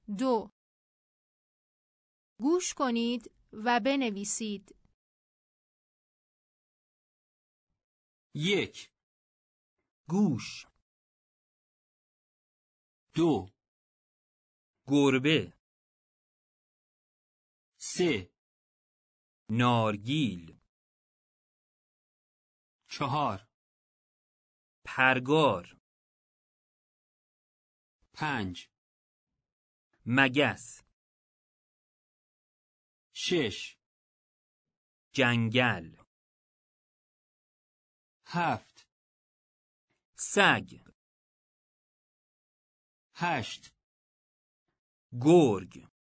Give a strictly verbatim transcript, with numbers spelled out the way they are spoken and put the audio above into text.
دو. گوش کنید و بنویسید. یک. گوش. دو. گربه. سه. نارگیل. چهار. پرگار. پنج. مگس. شش. جنگل. هفت. سگ. هشت. گرگ.